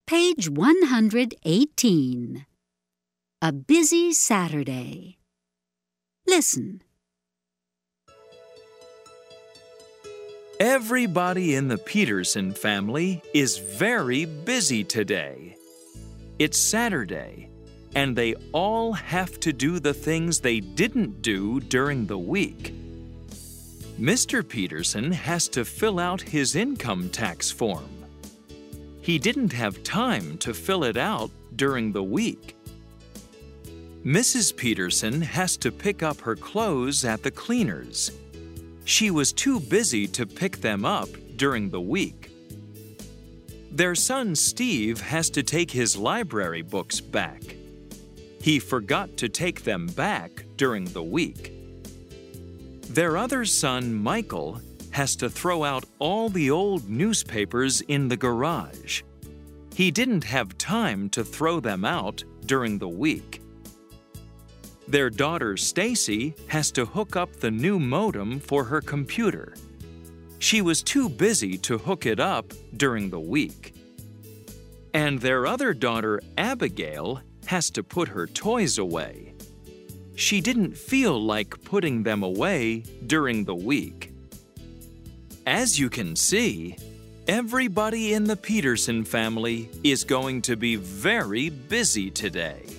Page 118. A busy Saturday. Listen. Everybody in the Peterson family is very busy today. It's Saturday, and they all have to do the things they didn't do during the week. Mr. Peterson has to fill out his income tax form. He didn't have time to fill it out during the week. Mrs. Peterson has to pick up her clothes at the cleaners. She was too busy to pick them up during the week. Their son Steve has to take his library books back. He forgot to take them back during the week. Their other son Michael has to throw out all the old newspapers in the garage. He didn't have time to throw them out during the week. Their daughter Stacy has to hook up the new modem for her computer. She was too busy to hook it up during the week. And their other daughter Abigail has to put her toys away. She didn't feel like putting them away during the week. As you can see, everybody in the Peterson family is going to be very busy today.